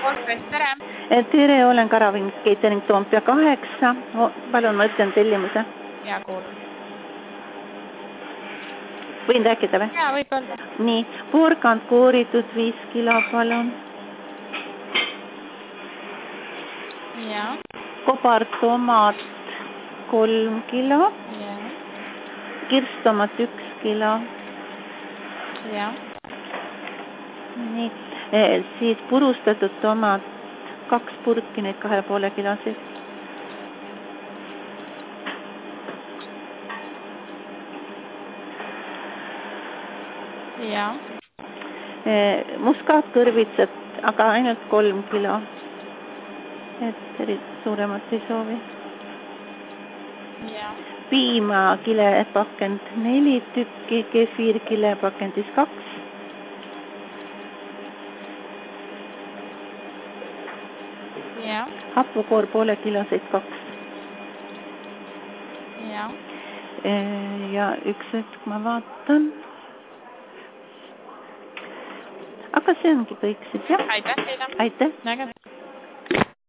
Korpres, tere! Tere, olen Karaving Catering Toompea 8. Palun, ma ütlen tellimuse. Hea kuul. Võin rääkida või? Jaa, võib öelda. Nii, porgand kooritud 5 kilo, palun. Jaa. Kobartomat 3 kilo. Jaa. Kirstomat 1 kilo. Jaa. Nii, siis purustatud tomat 2 purki, neid 2,5 kilosid. Jaa. Muskaatkõrvitsat, aga ainult 3 kilo. Et suuremat ei soovi. Jaa. Piima kilepakend 4 tükki, kefiir kilepakendis 2. Jaa. Hapukoor poole kiloseid 2. Jaa. Ja üks hetk ma vaatan. Aga see ongi kõik siis, jah? Aitäh teile! Aitäh! Nägemist!